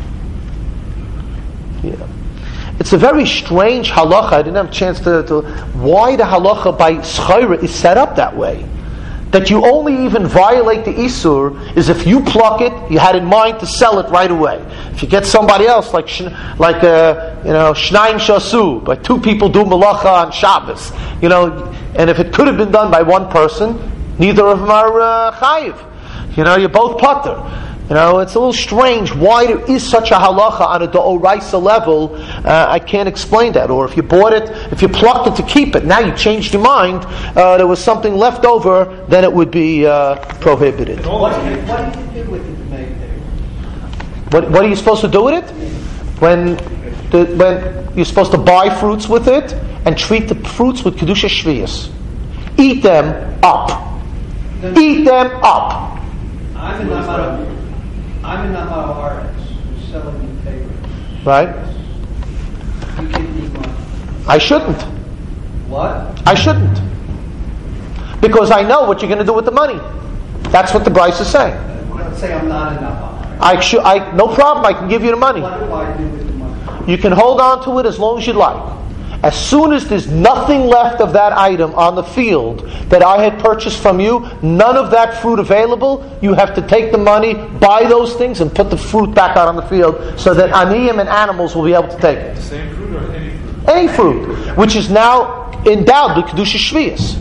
Yeah. It's a very strange halacha. I didn't have a chance to, to why the halacha by schayra is set up that way. That you only even violate the Isur is if you pluck it, you had in mind to sell it right away. If you get somebody else, like like uh, you know, Shnayim Shasu, like two people do malacha on Shabbos, you know, and if it could have been done by one person, neither of them are uh, chayiv. You know, you're both patur. You know, it's a little strange why there is such a halacha on a d'oraisa level. Uh, I can't explain that. Or if you bought it, if you plucked it to keep it, now you changed your mind, uh, there was something left over, then it would be uh, prohibited. What do you, what do you do with it to make it? What, what are you supposed to do with it? When, the, when you're supposed to buy fruits with it and treat the fruits with kedusha shviyas. Eat them up. Eat them up. I'm in Namara. I'm in Namara Haaretz, who's selling in paper. Right? You give me money. I shouldn't. What? I shouldn't. Because I know what you're going to do with the money. That's what the Bryce is saying. Let's say I'm not in Namara. I should. I no problem. I can give you the money. What do I do with the money? You can hold on to it as long as you like. As soon as there's nothing left of that item on the field that I had purchased from you, none of that fruit available, you have to take the money, buy those things, and put the fruit back out on the field so that aniyim and animals will be able to take it. The same fruit or any fruit? Any fruit, which is now endowed with kedusha shviyas.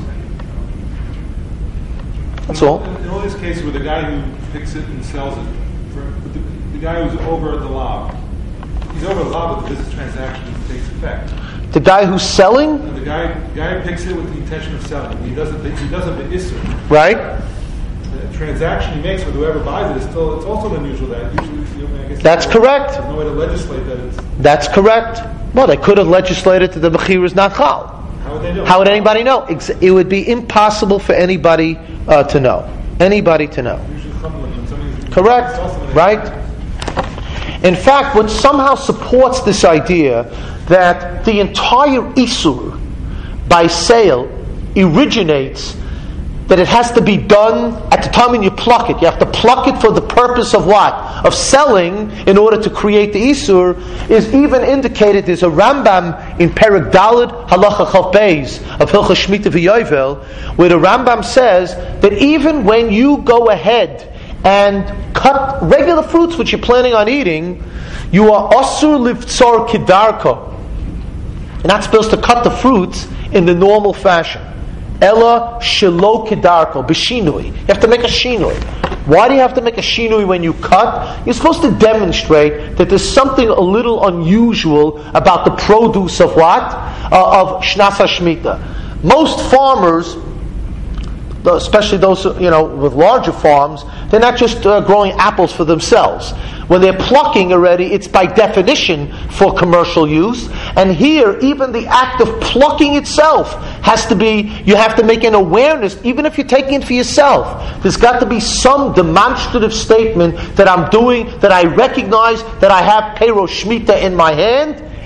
That's all. In, in all these cases where the guy who picks it and sells it, for, the, the guy who's over the law, he's over the law, but the business transaction takes effect. The guy who's selling, And the guy, the guy picks it with the intention of selling. He doesn't. He doesn't the issur. right? The transaction he makes with whoever buys it is still. It's also unusual that usually. You know, I guess That's there's no- correct. There's no way to legislate that. It's, That's correct. Well, they could have legislated that the bechira is not chal. how would they know? How would anybody know? Ex- It would be impossible for anybody uh, to know. Anybody to know. Usually something like when somebody's- Correct, sells something, right? In fact, what somehow supports this idea that the entire Isur by sale originates that it has to be done at the time when you pluck it. You have to pluck it for the purpose of what? Of selling in order to create the Isur, is even indicated. There's a Rambam in Perek Daled Halacha Chaf Beis of Hilchos Shmita v'Yovel, where the Rambam says that even when you go ahead and cut regular fruits which you're planning on eating, you are asur livtzor kidarko. You're not supposed to cut the fruits in the normal fashion. Ella shelo kidarko, b'shinui. You have to make a shinui. Why do you have to make a shinui when you cut? You're supposed to demonstrate that there's something a little unusual about the produce of what? Uh, of Shnas HaShmita. Most farmers, especially those you know with larger farms, they're not just uh, growing apples for themselves. When they're plucking already, it's by definition for commercial use. And here, even the act of plucking itself has to be, you have to make an awareness, even if you're taking it for yourself. There's got to be some demonstrative statement that I'm doing, that I recognize that I have Peiros Shmita in my hand,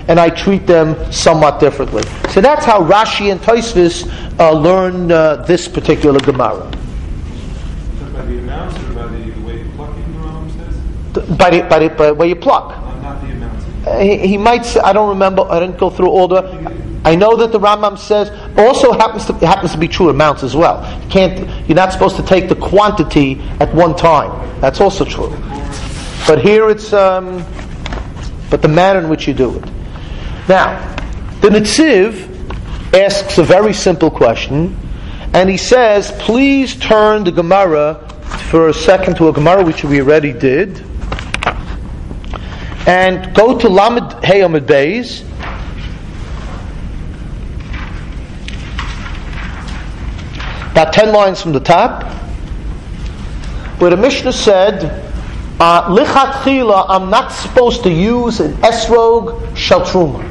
and I treat them somewhat differently. So that's how Rashi and Tosfos uh, learn uh, this particular Gemara. By the amounts or by the, the way you pluck it, the Rambam says? By the, by the, by the way you pluck. Uh, not the amounts. Uh, he, he might say, I don't remember, I didn't go through all the... I know that the Rambam says, also happens to happens to be true amounts as well. You can't, you're not supposed to take the quantity at one time. That's also true. But here it's, um, but the manner in which you do it. Now, the Netziv asks a very simple question, and he says, please turn the Gemara for a second to a Gemara which we already did, and go to Lamed Hey Amud Beis. About ten lines from the top, where the Mishnah said, uh, Lichatchila, I'm not supposed to use an esrog shel truma.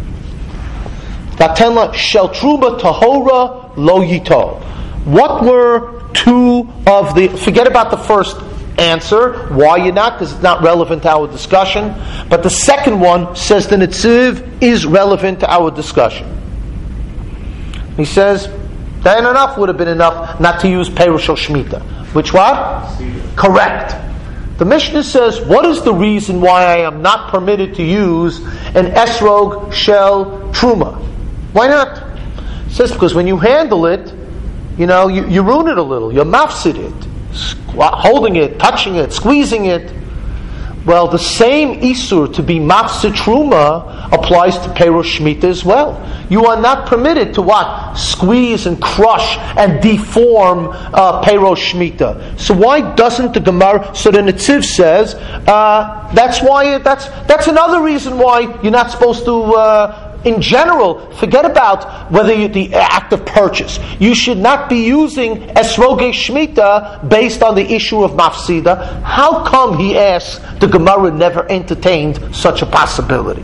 About ten lines, shel truma tahora lo yito. What were two of the, forget about the first answer, why you're not, because it's not relevant to our discussion, but the second one says the Netziv is relevant to our discussion. He says, then enough would have been enough not to use Perush Shemitah. Which what? Correct. The Mishnah says, what is the reason why I am not permitted to use an esrog shel truma? Why not? It says because when you handle it, you know, you, you ruin it a little. You mafsid it. Squ- holding it, touching it, squeezing it. Well, the same isur to be mafsid truma applies to Perush Shemitah as well. You are not permitted to what? Squeeze and crush and deform uh, Perush Shemitah. So why doesn't the Gemara? So the Netziv says uh, that's why. That's that's another reason why you're not supposed to. Uh, In general, forget about whether you, the act of purchase. You should not be using esrogei shmita based on the issue of mafsida. How come, he asks, the Gemara never entertained such a possibility?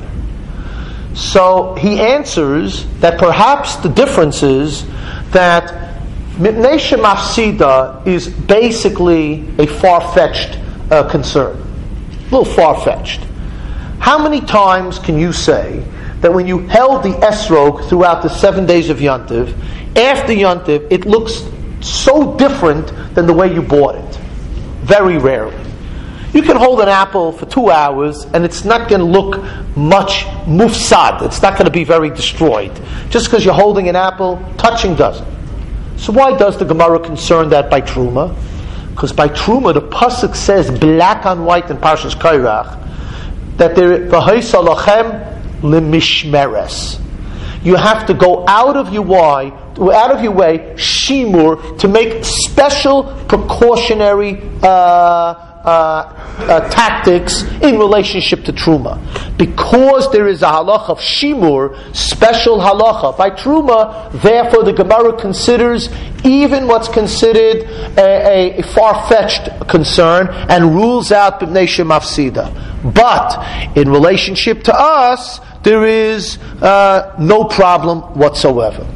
So he answers that perhaps the difference is that mipnei mafsida is basically a far-fetched uh, concern. A little far-fetched. How many times can you say that when you held the esrog throughout the seven days of Yontiv, after Yontiv, it looks so different than the way you bought it? Very rarely. You can hold an apple for two hours and it's not going to look much mufsad. It's not going to be very destroyed. Just because you're holding an apple, touching doesn't. So why does the Gemara concern that by Truma? Because by Truma, the Pasuk says, black on white in Parshas Kairach, that there, v'hoisa lachem lemishmeres. You have to go out of your way, out of your way, shimur, to make special precautionary uh, uh, uh, tactics in relationship to truma, because there is a halacha of shimur, special halacha by truma. Therefore, the Gemara considers even what's considered a, a far-fetched concern and rules out b'nei shemafsida. But in relationship to us, there is uh, no problem whatsoever.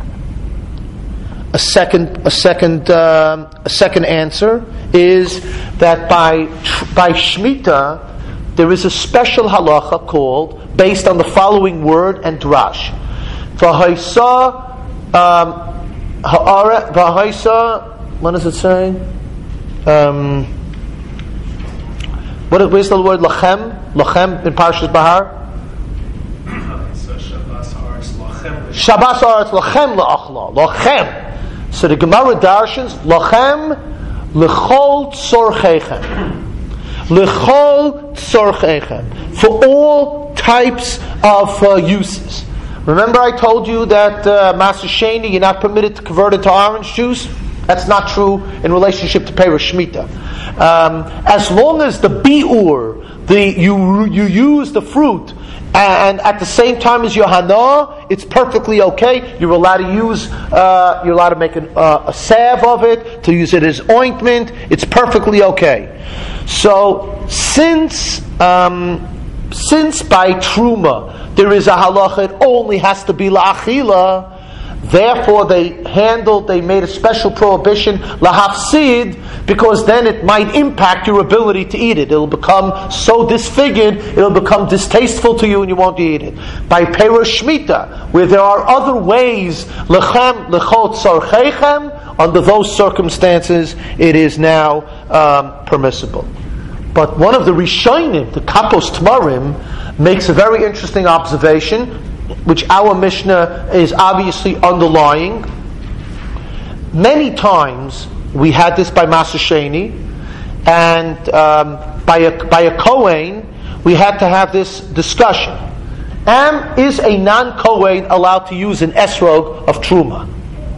A second, a second, uh, a second answer is that by by Shemitah there is a special halacha called, based on the following word and drash. V'haisa, um, ha'ara, v'haisa. What does it say? Um, what is, where's the word lachem? Lachem in Parshas Bahar. Shabbos haaretz lachem le'achla. Lachem. So the Gemara darshans lachem lechol tzorcheichem. Lechol tzorcheichem. For all types of uh, uses. Remember I told you that uh, Maser Sheni, you're not permitted to convert it to orange juice? That's not true in relationship to Perush Shemitah. Um, as long as the bi'ur, the you you use the fruit, and at the same time as your hana, it's perfectly okay. You're allowed to use, uh, you're allowed to make an, uh, a salve of it, to use it as ointment. It's perfectly okay. So since um, since by truma there is a halacha, it only has to be la'achila. Therefore, they handled, they made a special prohibition, lahafsid, because then it might impact your ability to eat it. It'll become so disfigured, it'll become distasteful to you and you won't eat it. By Perush Shmita, where there are other ways, lechem lechot tzarcheichem, under those circumstances, it is now um, permissible. But one of the Rishonim, the Kapos Tmarim, makes a very interesting observation, which our Mishnah is obviously underlying. Many times we had this by Masasheni, and um, by a by a Kohen we had to have this discussion. Am is a non-Kohen allowed to use an esrog of truma?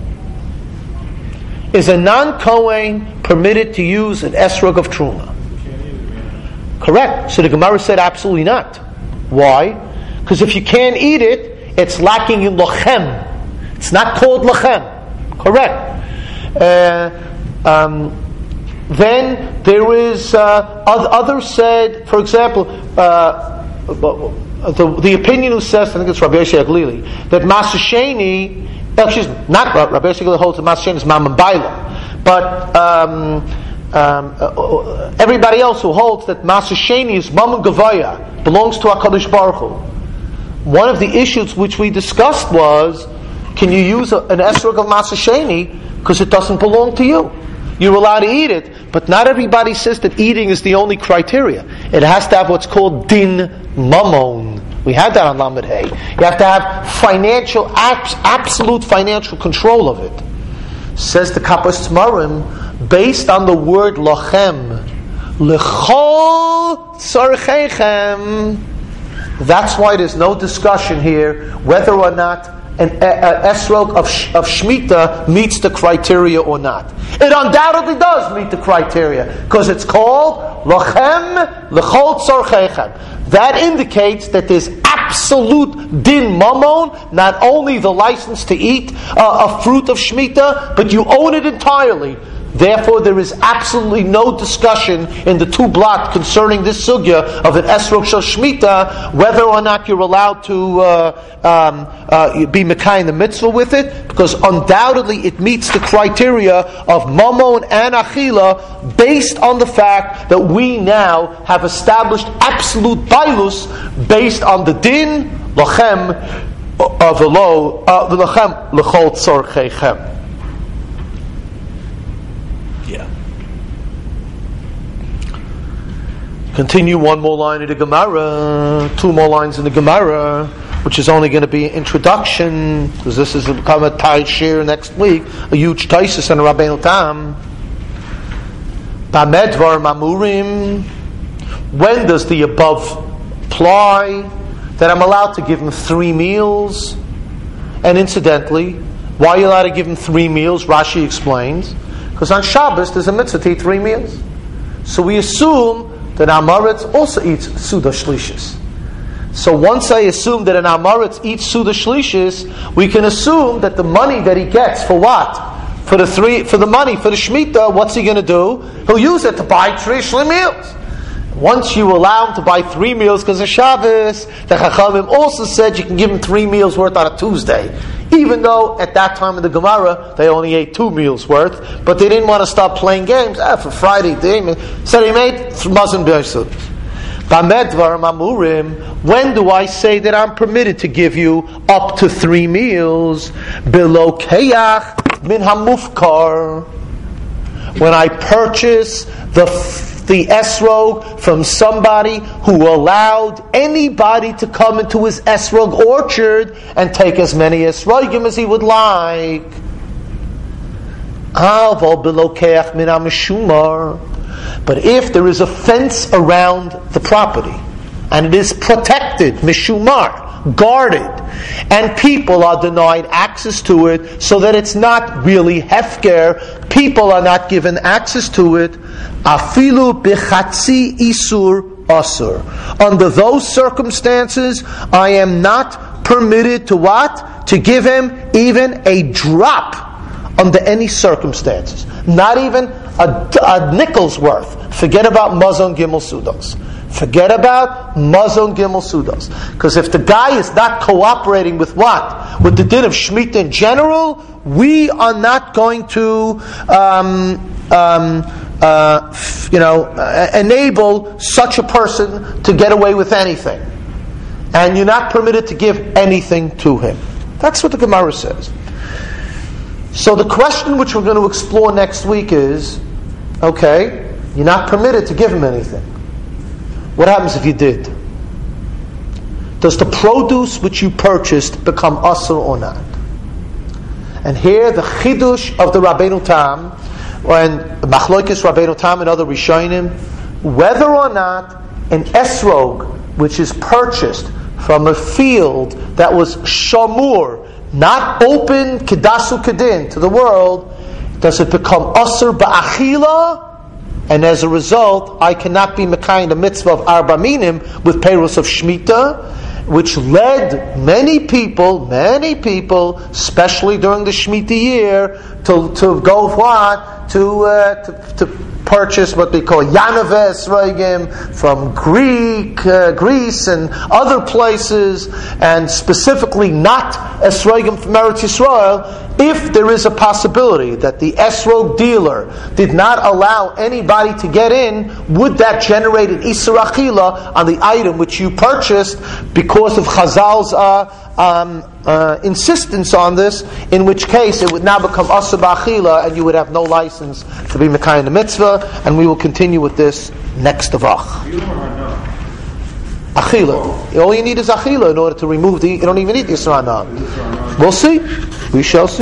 Is a non-Kohen permitted to use an esrog of truma? Correct. So the Gemara said absolutely not. Why? Because if you can't eat it, it's lacking in lochem. It's not called lochem. Correct. Uh, um, then there is uh, others said, for example, uh, the, the opinion who says, I think it's Rabbi Yossi Aglili, that Masasheni, excuse me, not Rabbi Yossi Aglili holds that Masasheni is Mamam Baila, but um, um, uh, everybody else who holds that Masasheni is Mamam Gavaya, belongs to HaKadosh Baruch Hu. One of the issues which we discussed was, can you use a, an esrog of Masasheni because it doesn't belong to you? You're allowed to eat it, but not everybody says that eating is the only criteria. It has to have what's called din mamon. We had that on Lamed Hey. You have to have financial, abs- absolute financial control of it. Says the Kapos Tmarim, based on the word lochem, lechol tzarcheichem. That's why there's no discussion here whether or not an esrog of of shmita meets the criteria or not. It undoubtedly does meet the criteria because it's called lochem lechol tzarcheichem. That indicates that there's absolute din mamon, not only the license to eat uh, a fruit of shmita, but you own it entirely. Therefore, there is absolutely no discussion in the two blot concerning this sugya of an esrog shel shmita, whether or not you're allowed to uh, um, uh, be mekayim the mitzvah with it, because undoubtedly it meets the criteria of mamon and achila, based on the fact that we now have established absolute bailus based on the din lachem of the lo the lachem lechol tzorcheichem. Yeah. Continue one more line in the Gemara, two more lines in the Gemara, which is only going to be an introduction, because this is become a tight share next week, a huge taisus and a Rabbeinu Tam. Bamedvar mamurim. When does the above apply? That I'm allowed to give him three meals. And incidentally, why are you allowed to give him three meals? Rashi explains. Because on Shabbos there's a mitzvah to eat three meals. So we assume that Amaretz also eats Suda Shlishis. So once I assume that an Amaretz eats Suda Shlishis, we can assume that the money that he gets for what? For the three, for the money, for the Shemitah, what's he going to do? He'll use it to buy three Shli meals. Once you allow him to buy three meals because of Shabbos, the Chachamim also said you can give him three meals worth on a Tuesday. Even though at that time in the Gemara they only ate two meals worth, but they didn't want to stop playing games. Ah, for Friday, they said he made Mazon B'Yosef. Bamedvar mamurim. When do I say that I'm permitted to give you up to three meals? Below keach min hamufkar. When I purchase the the esrog from somebody who allowed anybody to come into his esrog orchard and take as many esrogim as he would like. But if there is a fence around the property and it is protected, mishumar, guarded, and people are denied access to it so that it's not really hefker, people are not given access to it, afilu bichatzi isur asur. Under those circumstances, I am not permitted to what? To give him even a drop under any circumstances. Not even a, a nickel's worth. Forget about Mazon Gimel Sudos. Forget about Mazon Gimel Sudos. Because if the guy is not cooperating with what? With the din of Shemitah in general, we are not going to um, um, uh, f- you know, uh, enable such a person to get away with anything. And you're not permitted to give anything to him. That's what the Gemara says. So the question which we're going to explore next week is, okay, you're not permitted to give him anything. What happens if you did? Does the produce which you purchased become asur or not? And here the chidush of the Rabbeinu Tam, and Machlokes Rabbeinu Tam and other Rishonim, whether or not an esrog which is purchased from a field that was shamur, not open kedasu kedin to the world, does it become asur ba'achila? And as a result, I cannot be mekayim the mitzvah of arba minim with perus of shmita, which led many people, many people, especially during the Shemitah year, to to go what to uh, to, to purchase what they call Yanaveh Esrogim from Greek, uh, Greece and other places, and specifically not Esrogim from Eretz Yisrael, if there is a possibility that the Esrog dealer did not allow anybody to get in, would that generate an Isur Achila on the item which you purchased because of Chazal's uh, um, uh, insistence on this, in which case it would now become Asur B'Achila and you would have no license to be Mekayim the mitzvah, and we will continue with this next Avach. Achila. All you need is Achila in order to remove the, you don't even need the Yisra. We'll see. We shall see.